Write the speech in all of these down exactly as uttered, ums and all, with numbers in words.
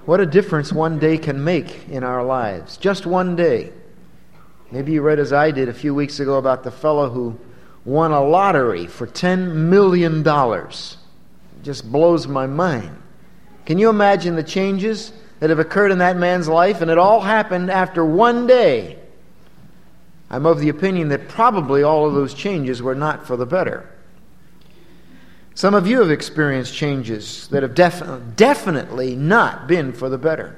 What a difference one day can make in our lives. Just one day. Maybe you read as I did a few weeks ago about the fellow who won a lottery for ten million dollars. It just blows my mind. Can you imagine the changes that have occurred in that man's life? And it all happened after one day. I'm of the opinion that probably all of those changes were not for the better. Some of you have experienced changes that have def- definitely not been for the better.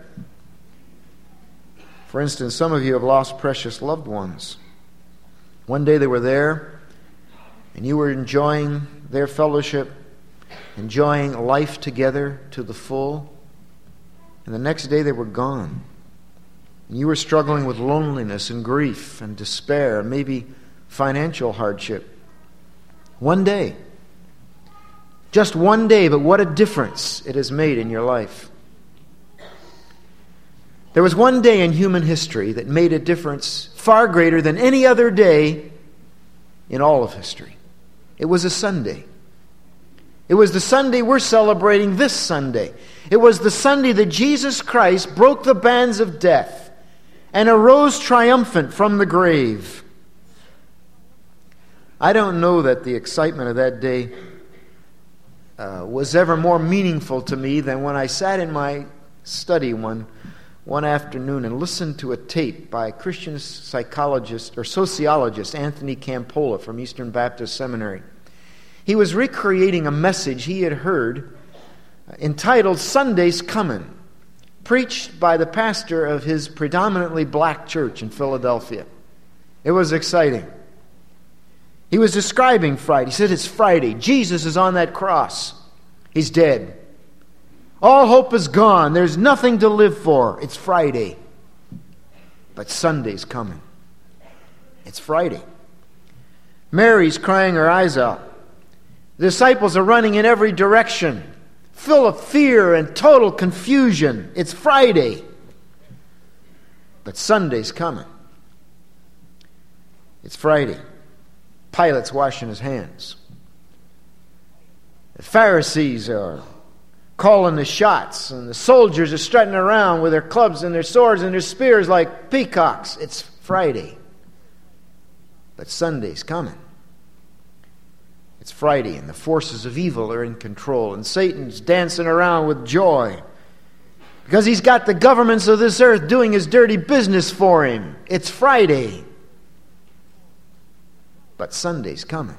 For instance, some of you have lost precious loved ones. One day they were there, and you were enjoying their fellowship, enjoying life together to the full, and the next day they were gone. And you were struggling with loneliness and grief and despair, maybe financial hardship. One day. Just one day, but what a difference it has made in your life. There was one day in human history that made a difference far greater than any other day in all of history. It was a Sunday. It was the Sunday we're celebrating this Sunday. It was the Sunday that Jesus Christ broke the bands of death and arose triumphant from the grave. I don't know that the excitement of that day uh, was ever more meaningful to me than when I sat in my study one one afternoon and listened to a tape by Christian psychologist or sociologist Anthony Campola from Eastern Baptist Seminary. He was recreating a message he had heard entitled Sunday's Comin', preached by the pastor of his predominantly black church in Philadelphia. It was exciting. He was describing Friday. He said, it's Friday. Jesus is on that cross. He's dead. All hope is gone. There's nothing to live for. It's Friday. But Sunday's coming. It's Friday. Mary's crying her eyes out. The disciples are running in every direction, full of fear and total confusion. It's Friday. But Sunday's coming. It's Friday. Pilate's washing his hands. The Pharisees are calling the shots, and the soldiers are strutting around with their clubs and their swords and their spears like peacocks. It's Friday. But Sunday's coming. It's Friday, and the forces of evil are in control, and Satan's dancing around with joy because he's got the governments of this earth doing his dirty business for him. It's Friday. But Sunday's coming.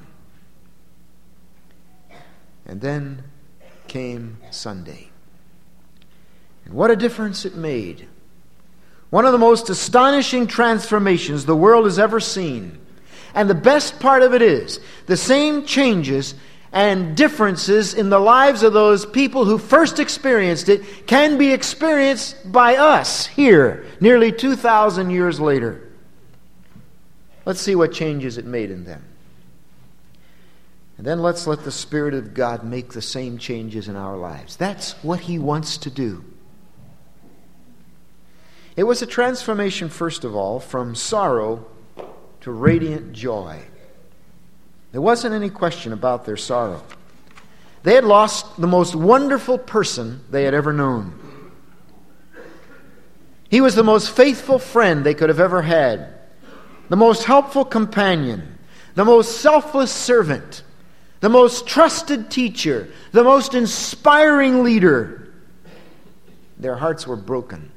And then came Sunday. And what a difference it made. One of the most astonishing transformations the world has ever seen. And the best part of it is, the same changes and differences in the lives of those people who first experienced it can be experienced by us here, nearly two thousand years later. Let's see what changes it made in them. And then let's let the Spirit of God make the same changes in our lives. That's what He wants to do. It was a transformation, first of all, from sorrow to radiant joy. There wasn't any question about their sorrow. They had lost the most wonderful person they had ever known. He was the most faithful friend they could have ever had, the most helpful companion, the most selfless servant, the most trusted teacher, the most inspiring leader. Their hearts were broken.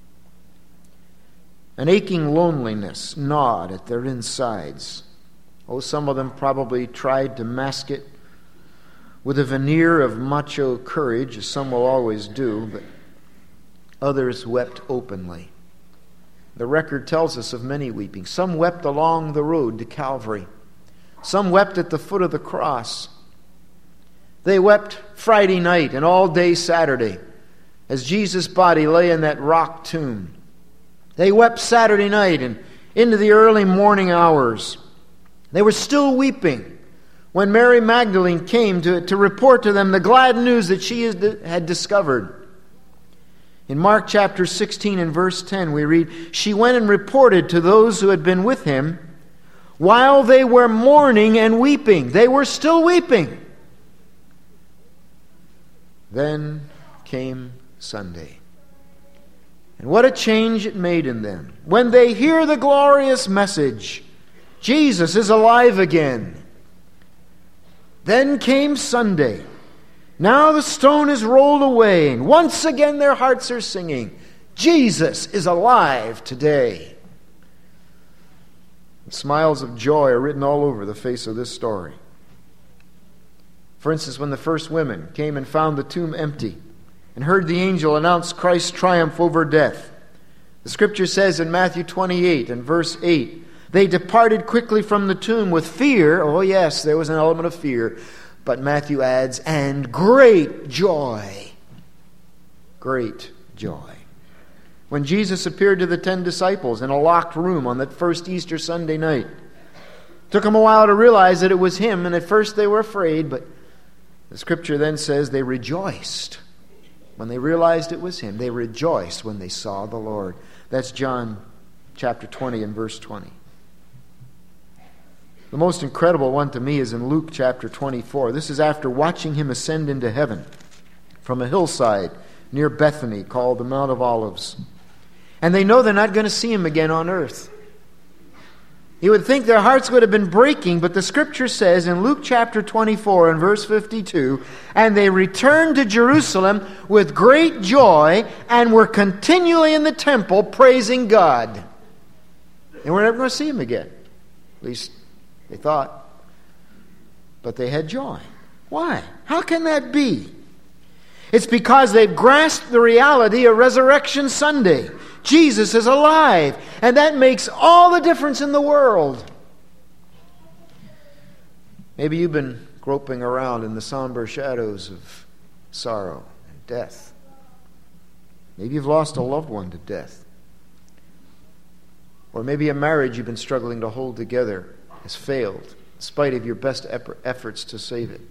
An aching loneliness gnawed at their insides. Oh, some of them probably tried to mask it with a veneer of macho courage, as some will always do, but others wept openly. The record tells us of many weeping. Some wept along the road to Calvary. Some wept at the foot of the cross. They wept Friday night and all day Saturday as Jesus' body lay in that rock tomb. They wept Saturday night and into the early morning hours. They were still weeping when Mary Magdalene came to, to report to them the glad news that she had discovered. In Mark chapter sixteen and verse ten we read, she went and reported to those who had been with him while they were mourning and weeping. They were still weeping. Then came Sunday. And what a change it made in them. When they hear the glorious message, Jesus is alive again. Then came Sunday. Now the stone is rolled away, and once again their hearts are singing, Jesus is alive today. And smiles of joy are written all over the face of this story. For instance, when the first women came and found the tomb empty and heard the angel announce Christ's triumph over death, the Scripture says in Matthew twenty-eight and verse eight, they departed quickly from the tomb with fear. Oh yes, there was an element of fear. But Matthew adds, and great joy. Great joy. When Jesus appeared to the ten disciples in a locked room on that first Easter Sunday night, it took them a while to realize that it was Him, and at first they were afraid, but the Scripture then says they rejoiced when they realized it was Him. They rejoiced when they saw the Lord. That's John chapter twenty and verse twenty. The most incredible one to me is in Luke chapter twenty-four. This is after watching Him ascend into heaven from a hillside near Bethany called the Mount of Olives. And they know they're not going to see Him again on earth. You would think their hearts would have been breaking, but the Scripture says in Luke chapter twenty-four and verse fifty-two, and they returned to Jerusalem with great joy and were continually in the temple praising God. And we're never going to see Him again. At least they thought. But they had joy. Why? How can that be? It's because they've grasped the reality of Resurrection Sunday. Jesus is alive, and that makes all the difference in the world. Maybe you've been groping around in the somber shadows of sorrow and death. Maybe you've lost a loved one to death. Or maybe a marriage you've been struggling to hold together has failed, in spite of your best efforts to save it.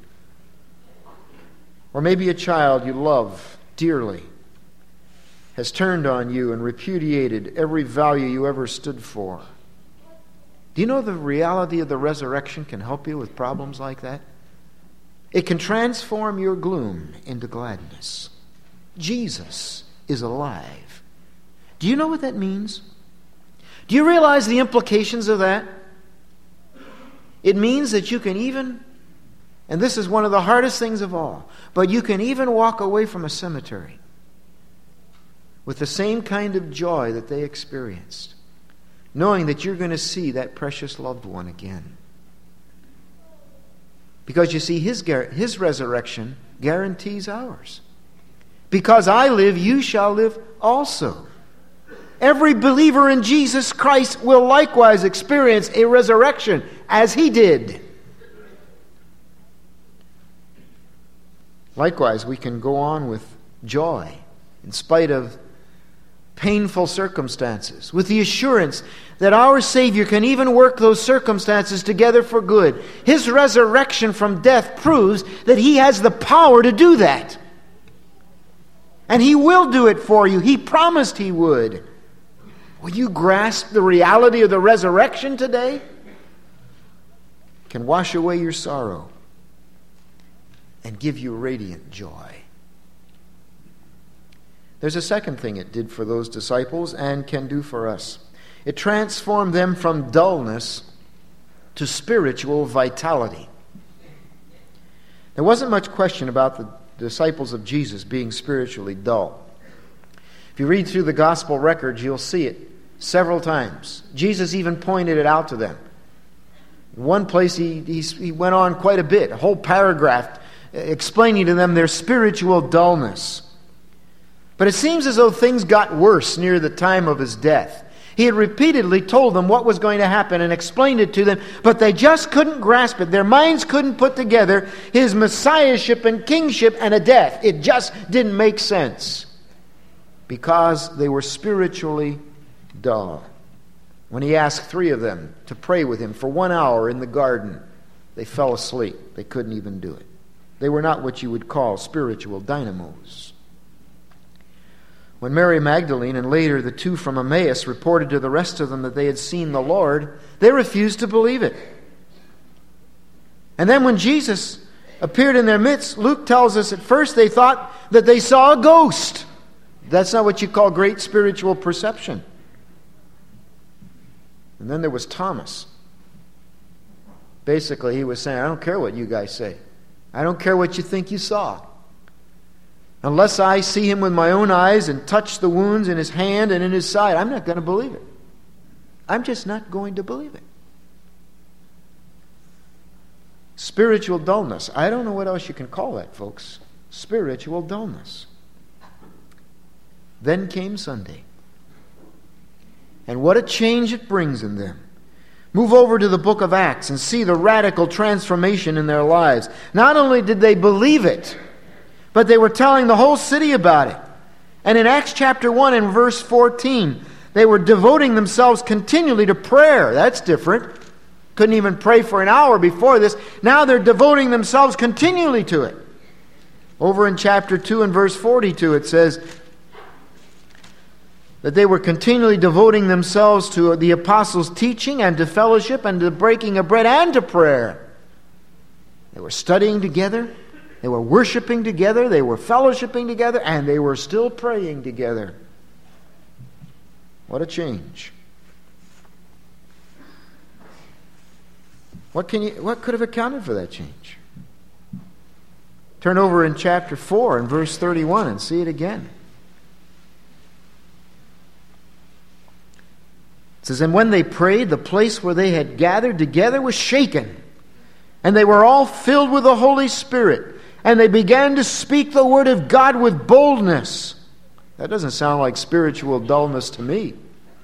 Or maybe a child you love dearly has turned on you and repudiated every value you ever stood for. Do you know the reality of the resurrection can help you with problems like that? It can transform your gloom into gladness. Jesus is alive. Do you know what that means? Do you realize the implications of that? It means that you can even, and this is one of the hardest things of all, but you can even walk away from a cemetery with the same kind of joy that they experienced, knowing that you're going to see that precious loved one again. Because you see, his, his resurrection guarantees ours. Because I live, you shall live also. Every believer in Jesus Christ will likewise experience a resurrection as He did. Likewise, we can go on with joy in spite of painful circumstances, with the assurance that our Savior can even work those circumstances together for good. His resurrection from death proves that He has the power to do that. And He will do it for you. He promised He would. Will you grasp the reality of the resurrection today? It can wash away your sorrow and give you radiant joy. There's a second thing it did for those disciples and can do for us. It transformed them from dullness to spiritual vitality. There wasn't much question about the disciples of Jesus being spiritually dull. If you read through the gospel records, you'll see it several times. Jesus even pointed it out to them. In one place, he, he, he went on quite a bit, a whole paragraph, explaining to them their spiritual dullness. But it seems as though things got worse near the time of His death. He had repeatedly told them what was going to happen and explained it to them, but they just couldn't grasp it. Their minds couldn't put together His messiahship and kingship and a death. It just didn't make sense because they were spiritually dull. When He asked three of them to pray with Him for one hour in the garden, they fell asleep. They couldn't even do it. They were not what you would call spiritual dynamos. When Mary Magdalene and later the two from Emmaus reported to the rest of them that they had seen the Lord, they refused to believe it. And then when Jesus appeared in their midst, Luke tells us at first they thought that they saw a ghost. That's not what you call great spiritual perception. And then there was Thomas. Basically, he was saying, I don't care what you guys say. I don't care what you think you saw. Unless I see him with my own eyes and touch the wounds in his hand and in his side, I'm not going to believe it. I'm just not going to believe it. Spiritual dullness. I don't know what else you can call that, folks. Spiritual dullness. Then came Sunday. And what a change it brings in them. Move over to the book of Acts and see the radical transformation in their lives. Not only did they believe it, but they were telling the whole city about it. And in Acts chapter one and verse fourteen, they were devoting themselves continually to prayer. That's different. Couldn't even pray for an hour before this. Now they're devoting themselves continually to it. Over in chapter two and verse forty-two, it says that they were continually devoting themselves to the apostles' teaching and to fellowship and to the breaking of bread and to prayer. They were studying together. They were worshiping together. They were fellowshipping together. And they were still praying together. What a change. What can you, what could have accounted for that change? Turn over in chapter four and verse thirty-one and see it again. It says, and when they prayed, the place where they had gathered together was shaken, and they were all filled with the Holy Spirit, and they began to speak the word of God with boldness. That doesn't sound like spiritual dullness to me.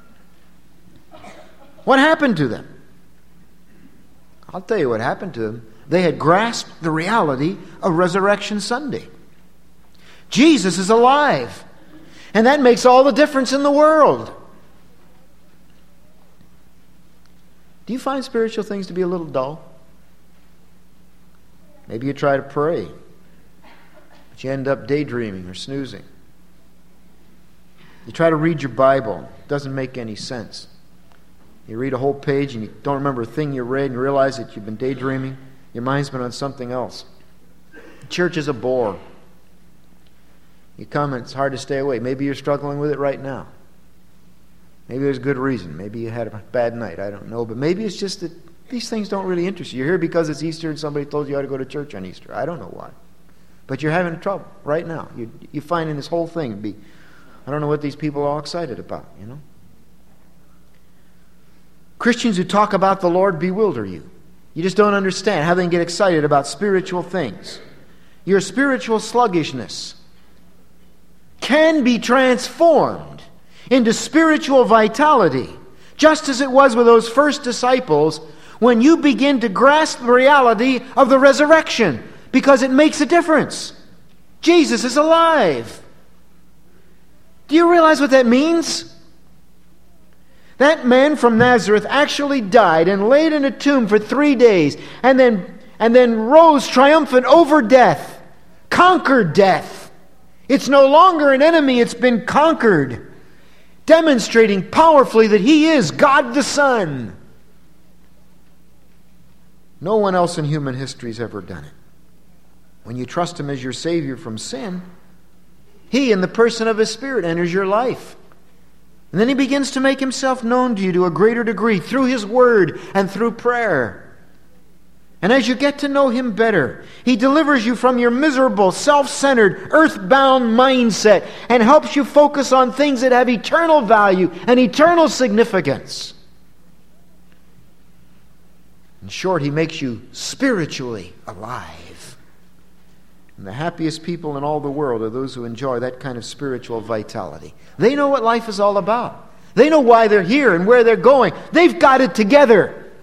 What happened to them? I'll tell you what happened to them. They had grasped the reality of Resurrection Sunday. Jesus is alive. And that makes all the difference in the world. Do you find spiritual things to be a little dull? Maybe you try to pray, but you end up daydreaming or snoozing. You try to read your Bible. It doesn't make any sense. You read a whole page and you don't remember a thing you read and you realize that you've been daydreaming. Your mind's been on something else. Church is a bore. You come and it's hard to stay away. Maybe you're struggling with it right now. Maybe there's good reason. Maybe you had a bad night. I don't know. But maybe it's just that these things don't really interest you. You're here because it's Easter and somebody told you you ought to go to church on Easter. I don't know why. But you're having trouble right now. You, you're finding this whole thing be, I don't know what these people are all excited about, you know. Christians who talk about the Lord bewilder you. You just don't understand how they can get excited about spiritual things. Your spiritual sluggishness can be transformed into spiritual vitality, just as it was with those first disciples, when you begin to grasp the reality of the resurrection, because it makes a difference. Jesus is alive. Do you realize what that means? That man from Nazareth actually died and laid in a tomb for three days and then, and then rose triumphant over death, conquered death. It's no longer an enemy, it's been conquered, demonstrating powerfully that He is God the Son. No one else in human history has ever done it. When you trust Him as your Savior from sin, He, in the person of His Spirit, enters your life. And then He begins to make Himself known to you to a greater degree through His Word and through prayer. And as you get to know Him better, He delivers you from your miserable, self-centered, earth-bound mindset and helps you focus on things that have eternal value and eternal significance. In short, He makes you spiritually alive. And the happiest people in all the world are those who enjoy that kind of spiritual vitality. They know what life is all about. They know why they're here and where they're going. They've got it together.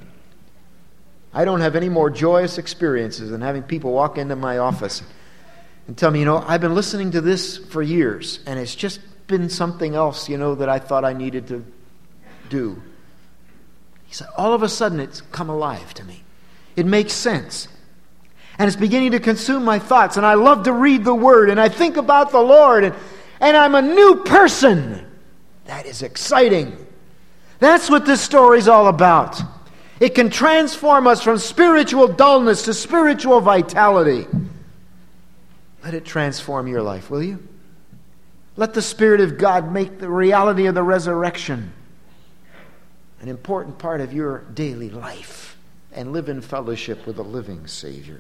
I don't have any more joyous experiences than having people walk into my office and tell me, you know, I've been listening to this for years, and it's just been something else, you know, that I thought I needed to do. He said, all of a sudden it's come alive to me. It makes sense. And it's beginning to consume my thoughts. And I love to read the Word. And I think about the Lord. And, and I'm a new person. That is exciting. That's what this story's all about. It can transform us from spiritual dullness to spiritual vitality. Let it transform your life, will you? Let the Spirit of God make the reality of the resurrection an important part of your daily life, and live in fellowship with a living Savior.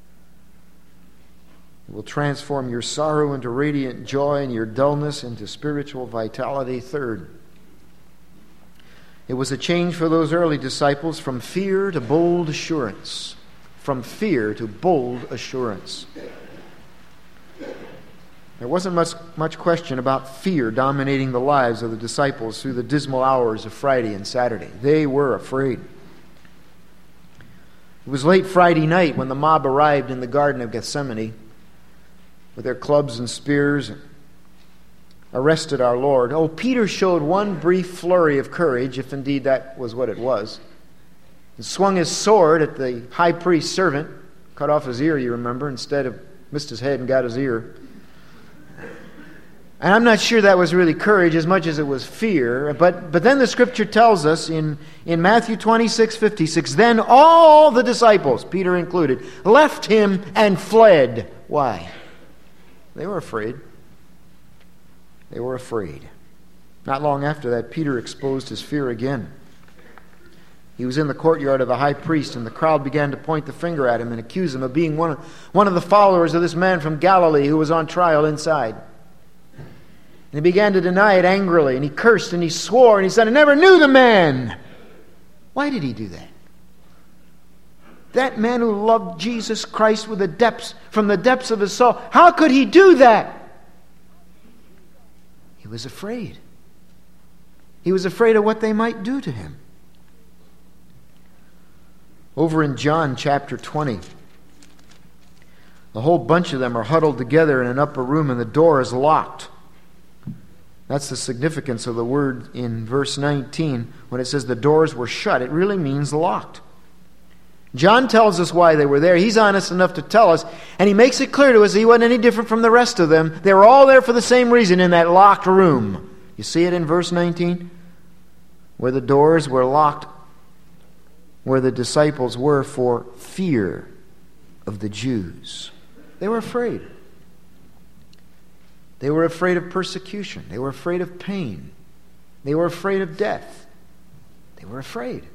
It will transform your sorrow into radiant joy and your dullness into spiritual vitality. Third, it was a change for those early disciples from fear to bold assurance. From fear to bold assurance. There wasn't much, much question about fear dominating the lives of the disciples through the dismal hours of Friday and Saturday. They were afraid. It was late Friday night when the mob arrived in the Garden of Gethsemane with their clubs and spears and arrested our Lord. Oh, Peter showed one brief flurry of courage, if indeed that was what it was, and swung his sword at the high priest's servant, cut off his ear, you remember, instead of missed his head and got his ear. And I'm not sure that was really courage as much as it was fear. But, but then the Scripture tells us in, in Matthew twenty-six fifty-six, then all the disciples, Peter included, left him and fled. Why? They were afraid. They were afraid. Not long after that, Peter exposed his fear again. He was in the courtyard of the high priest, and the crowd began to point the finger at him and accuse him of being one of, one of the followers of this man from Galilee who was on trial inside. And he began to deny it angrily, and he cursed and he swore, and he said, I never knew the man. Why did he do that? That man who loved Jesus Christ with the depths, from the depths of his soul, how could he do that? He was afraid. He was afraid of what they might do to him. Over in John chapter twenty, the whole bunch of them are huddled together in an upper room, and the door is locked. That's the significance of the word in verse nineteen. When it says the doors were shut, it really means locked. John tells us why they were there. He's honest enough to tell us, and he makes it clear to us that he wasn't any different from the rest of them. They were all there for the same reason in that locked room. You see it in verse nineteen? Where the doors were locked, where the disciples were for fear of the Jews. They were afraid. They were afraid of persecution. They were afraid of pain. They were afraid of death. They were afraid.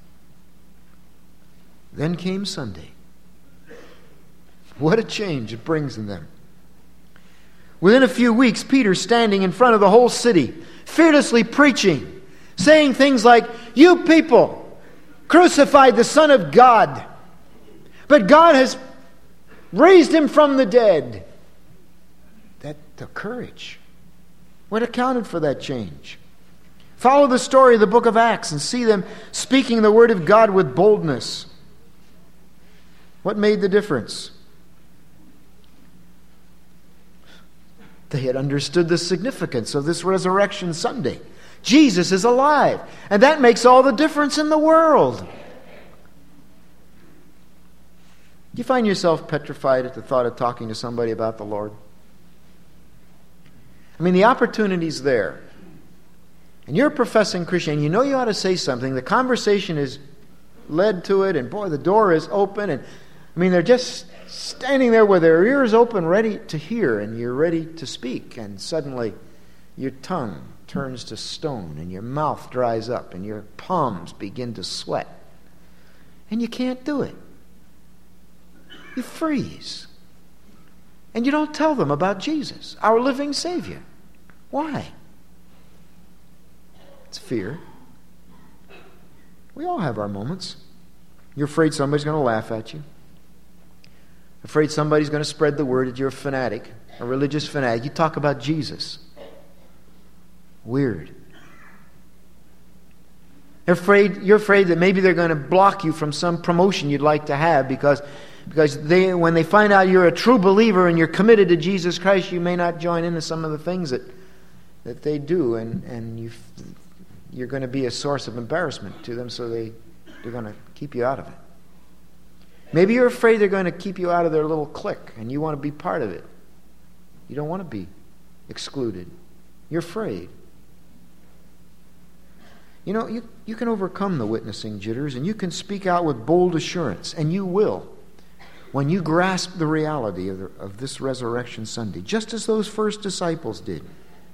Then came Sunday. What a change it brings in them. Within a few weeks, Peter's standing in front of the whole city, fearlessly preaching, saying things like, you people crucified the Son of God, but God has raised him from the dead. That took courage. What accounted for that change? Follow the story of the book of Acts and see them speaking the word of God with boldness. What made the difference? They had understood the significance of this Resurrection Sunday. Jesus is alive, and that makes all the difference in the world. Do you find yourself petrified at the thought of talking to somebody about the Lord? I mean, the opportunity's there. And you're a professing Christian, you know you ought to say something. The conversation is led to it, and boy, the door is open. And I mean, they're just standing there with their ears open, ready to hear, and you're ready to speak. And suddenly, your tongue turns to stone, and your mouth dries up, and your palms begin to sweat. And you can't do it. You freeze. And you don't tell them about Jesus, our living Savior. Why? It's fear. We all have our moments. You're afraid somebody's going to laugh at you. Afraid somebody's going to spread the word that you're a fanatic, a religious fanatic. You talk about Jesus. Weird. You're afraid, you're afraid that maybe they're going to block you from some promotion you'd like to have because Because they, when they find out you're a true believer and you're committed to Jesus Christ, you may not join into some of the things that that they do, and, and you, you're going to be a source of embarrassment to them, so they, they're going to keep you out of it. Maybe you're afraid they're going to keep you out of their little clique, and you want to be part of it. You don't want to be excluded. You're afraid. You know, you, you can overcome the witnessing jitters, and you can speak out with bold assurance, and you will, when you grasp the reality of, the, of this Resurrection Sunday, just as those first disciples did.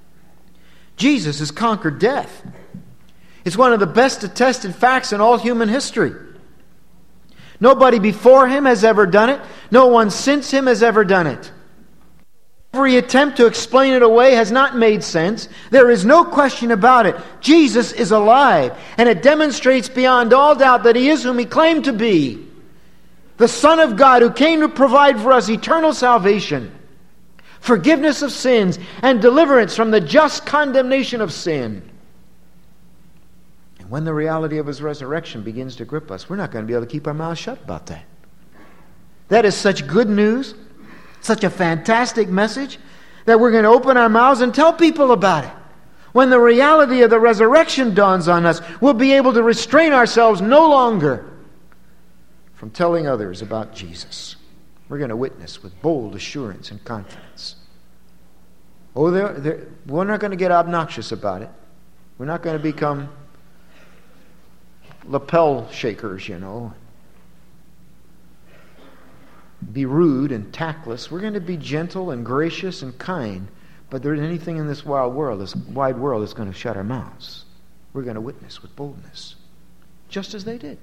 Jesus has conquered death. It's one of the best attested facts in all human history. Nobody before him has ever done it. No one since him has ever done it. Every attempt to explain it away has not made sense. There is no question about it. Jesus is alive, and it demonstrates beyond all doubt that he is whom he claimed to be. The Son of God who came to provide for us eternal salvation, forgiveness of sins, and deliverance from the just condemnation of sin. And when the reality of his resurrection begins to grip us, we're not going to be able to keep our mouths shut about that. That is such good news, such a fantastic message, that we're going to open our mouths and tell people about it. When the reality of the resurrection dawns on us, we'll be able to restrain ourselves no longer from telling others about Jesus. We're going to witness with bold assurance and confidence. Oh, they're, they're, we're not going to get obnoxious about it. We're not going to become lapel shakers, you know. Be rude and tactless. We're going to be gentle and gracious and kind. But there isn't anything in this wild world, this wide world, that's going to shut our mouths. We're going to witness with boldness, just as they did.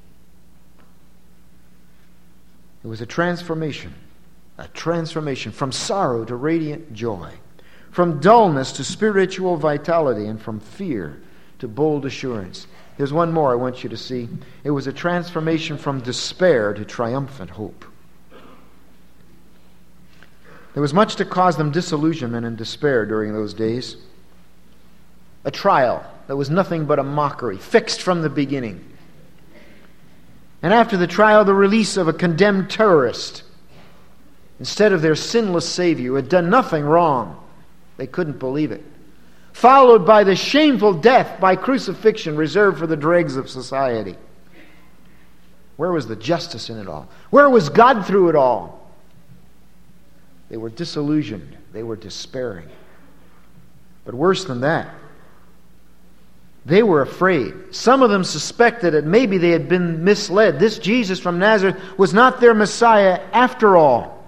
It was a transformation, a transformation from sorrow to radiant joy, from dullness to spiritual vitality, and from fear to bold assurance. There's one more I want you to see. It was a transformation from despair to triumphant hope. There was much to cause them disillusionment and despair during those days. A trial that was nothing but a mockery, fixed from the beginning. And after the trial, the release of a condemned terrorist instead of their sinless Savior who had done nothing wrong. They couldn't believe it. Followed by the shameful death by crucifixion reserved for the dregs of society. Where was the justice in it all? Where was God through it all? They were disillusioned. They were despairing. But worse than that, they were afraid. Some of them suspected that maybe they had been misled. This Jesus from Nazareth was not their Messiah after all,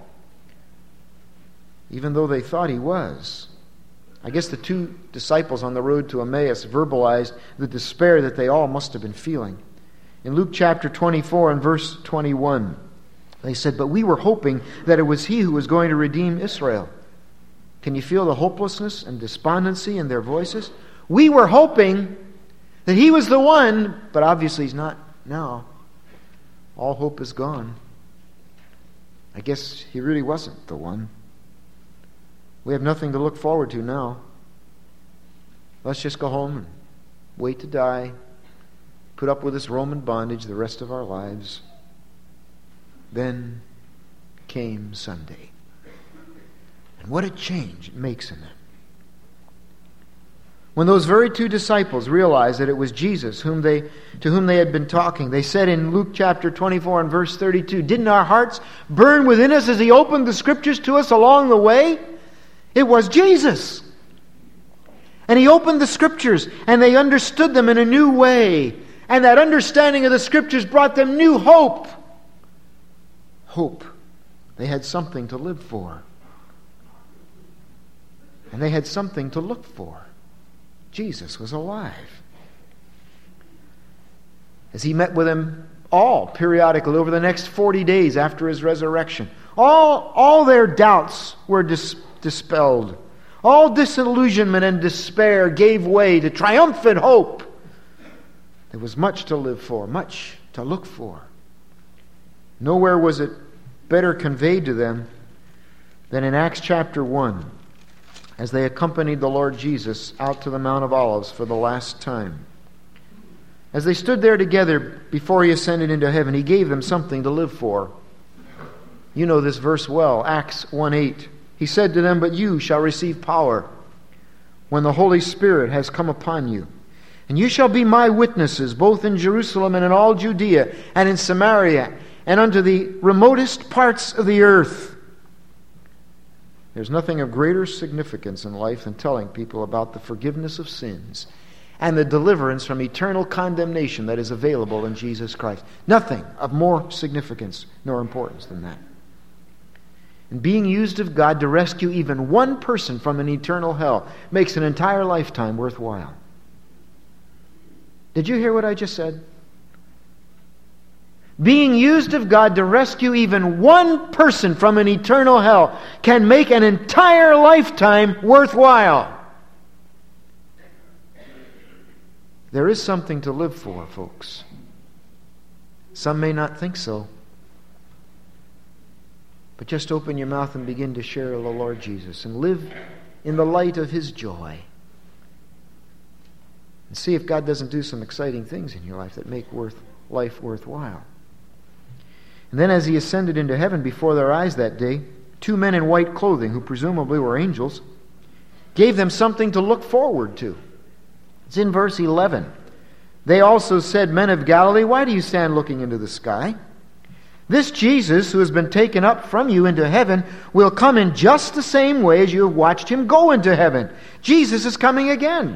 even though they thought he was. I guess the two disciples on the road to Emmaus verbalized the despair that they all must have been feeling. In Luke chapter twenty-four and verse twenty-one, they said, "But we were hoping that it was he who was going to redeem Israel." Can you feel the hopelessness and despondency in their voices? We were hoping that he was the one, but obviously he's not now. All hope is gone. I guess he really wasn't the one. We have nothing to look forward to now. Let's just go home and wait to die, put up with this Roman bondage the rest of our lives. Then came Sunday. And what a change it makes in them. When those very two disciples realized that it was Jesus whom they, to whom they had been talking, they said in Luke chapter twenty-four and verse thirty-two, "Didn't our hearts burn within us as he opened the Scriptures to us along the way?" It was Jesus. And he opened the Scriptures, and they understood them in a new way. And that understanding of the Scriptures brought them new hope. Hope. They had something to live for. And they had something to look for. Jesus was alive. As he met with them all periodically over the next forty days after his resurrection, all, all their doubts were dis- dispelled. All disillusionment and despair gave way to triumphant hope. There was much to live for, much to look for. Nowhere was it better conveyed to them than in Acts chapter one, as they accompanied the Lord Jesus out to the Mount of Olives for the last time. As they stood there together before he ascended into heaven, he gave them something to live for. You know this verse well, Acts one eight. He said to them, "But you shall receive power when the Holy Spirit has come upon you. And you shall be my witnesses, both in Jerusalem and in all Judea and in Samaria and unto the remotest parts of the earth." There's nothing of greater significance in life than telling people about the forgiveness of sins and the deliverance from eternal condemnation that is available in Jesus Christ. Nothing of more significance nor importance than that. And being used of God to rescue even one person from an eternal hell makes an entire lifetime worthwhile. Did you hear what I just said? Being used of God to rescue even one person from an eternal hell can make an entire lifetime worthwhile. There is something to live for, folks. Some may not think so. But just open your mouth and begin to share the Lord Jesus and live in the light of His joy. And see if God doesn't do some exciting things in your life that make worth, life worthwhile. And then as He ascended into heaven before their eyes that day, two men in white clothing, who presumably were angels, gave them something to look forward to. It's in verse eleven. They also said, "Men of Galilee, why do you stand looking into the sky? This Jesus, who has been taken up from you into heaven, will come in just the same way as you have watched Him go into heaven." Jesus is coming again.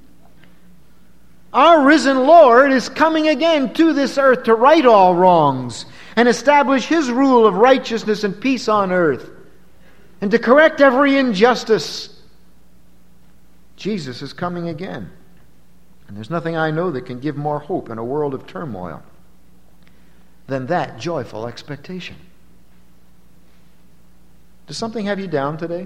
Our risen Lord is coming again to this earth to right all wrongs and establish His rule of righteousness and peace on earth and to correct every injustice. Jesus is coming again. And there's nothing I know that can give more hope in a world of turmoil than that joyful expectation. Does something have you down today?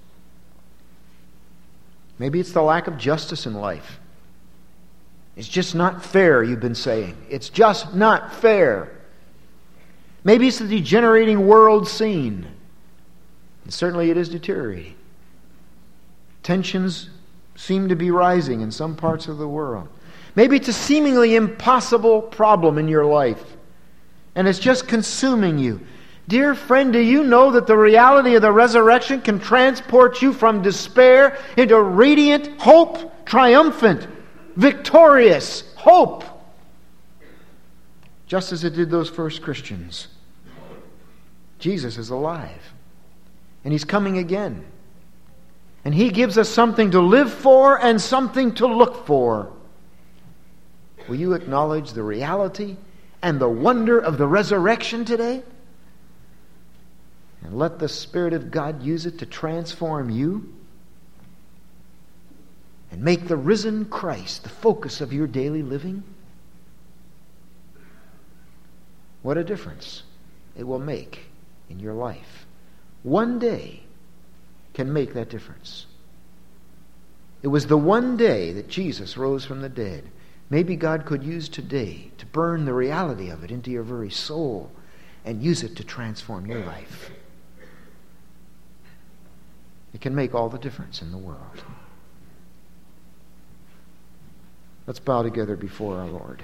Maybe it's the lack of justice in life. It's just not fair, you've been saying. It's just not fair. Maybe it's the degenerating world scene. And certainly it is deteriorating. Tensions seem to be rising in some parts of the world. Maybe it's a seemingly impossible problem in your life, and it's just consuming you. Dear friend, do you know that the reality of the resurrection can transport you from despair into radiant hope, triumphant, victorious hope? Just as it did those first Christians. Jesus is alive, and He's coming again. And He gives us something to live for and something to look for. Will you acknowledge the reality and the wonder of the resurrection today? And let the Spirit of God use it to transform you and make the risen Christ the focus of your daily living? What a difference it will make in your life. One day can make that difference. It was the one day that Jesus rose from the dead. Maybe God could use today to burn the reality of it into your very soul and use it to transform your life. It can make all the difference in the world. Let's bow together before our Lord.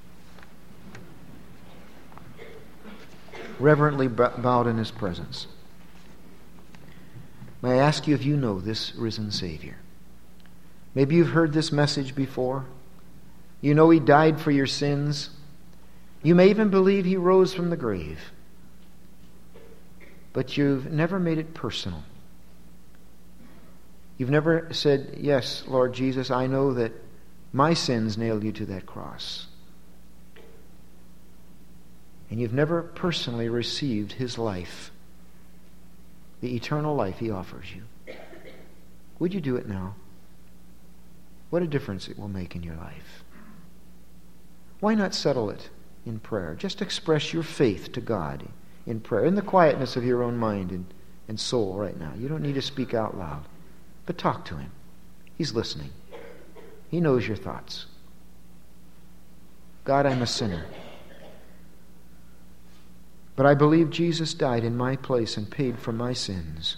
Reverently bowed in His presence. May I ask you if you know this risen Savior? Maybe you've heard this message before. You know He died for your sins. You may even believe He rose from the grave. But you've never made it personal. You've never said, "Yes, Lord Jesus, I know that my sins nailed you to that cross." And you've never personally received His life, the eternal life He offers you. Would you do it now? What a difference it will make in your life. Why not settle it in prayer? Just express your faith to God in prayer, in the quietness of your own mind and, and soul right now. You don't need to speak out loud, but talk to Him. He's listening. He knows your thoughts. God, I'm a sinner. But I believe Jesus died in my place and paid for my sins.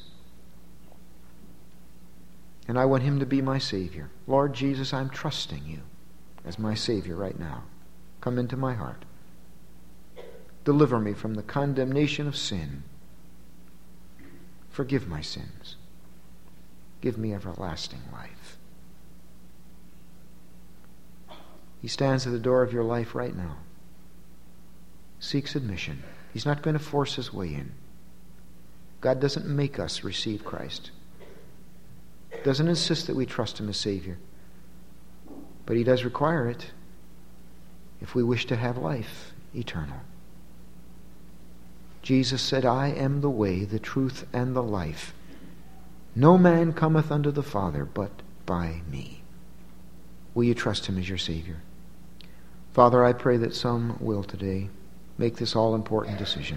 And I want Him to be my Savior. Lord Jesus, I'm trusting You as my Savior right now. Come into my heart. Deliver me from the condemnation of sin. Forgive my sins. Give me everlasting life. He stands at the door of your life right now. Seeks admission. He's not going to force His way in. God doesn't make us receive Christ. Doesn't insist that we trust Him as Savior. But He does require it if we wish to have life eternal. Jesus said, I am the way, the truth, and the life. No man cometh unto the Father but by me. Will you trust him as your Savior? Father, I pray that some will today make this all-important decision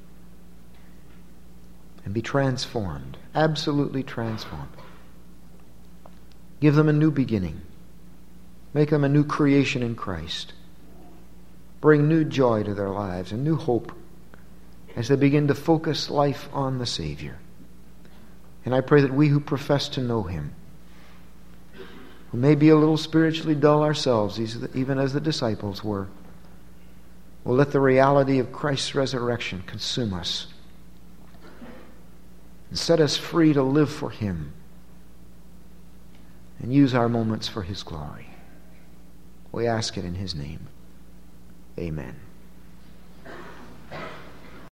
and be transformed, absolutely transformed. Give them a new beginning. Make them a new creation in Christ. Bring new joy to their lives and new hope as they begin to focus life on the Savior. And I pray that we who profess to know him, who may be a little spiritually dull ourselves, even as the disciples were, will let the reality of Christ's resurrection consume us and set us free to live for him and use our moments for his glory. We ask it in his name. Amen.